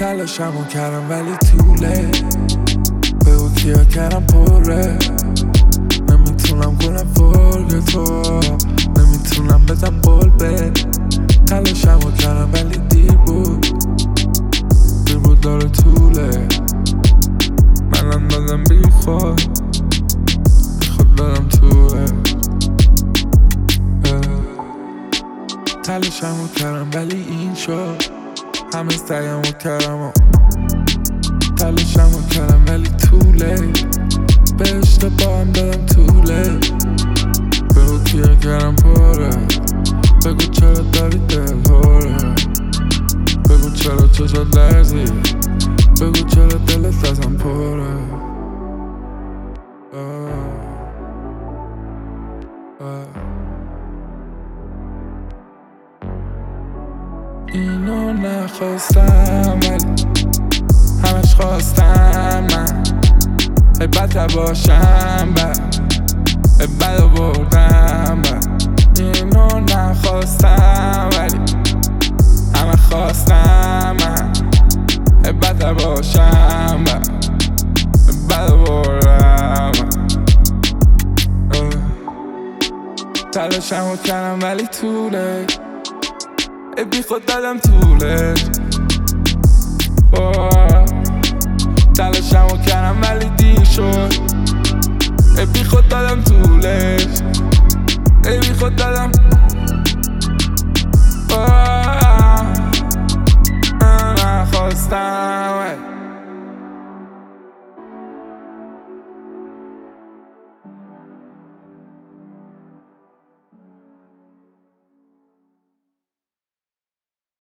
تلاشمو کردم ولی طوله بگو کیا کردم پره نمیتونم کنم فرق تو نمیتونم بزن قول به تلاشمو کردم ولی دیر بود داره طوله من اندازم بی خود دارم توه تلاشمو کردم ولی این شد همه سعیمو کردم تلاشمو کردم ولی طوله به اشتباهم دادم طوله بگو کیا کردم پره بگو چرا داری دل هوره بگو چرا چشات لرزی بگو چرا دلت ازم پره اینو نخواستم ولی همش خواستم من ای بد باشم ای بد بردم اینو نخواستم ولی همه خواستم من ای بد باشم ای بد بردم تلاشمو کردم ولی طوله ای بی خود دادم طولش تلاشمو کردم ولی دیر شد ای بی خود دادم طولش ای بی خود دادم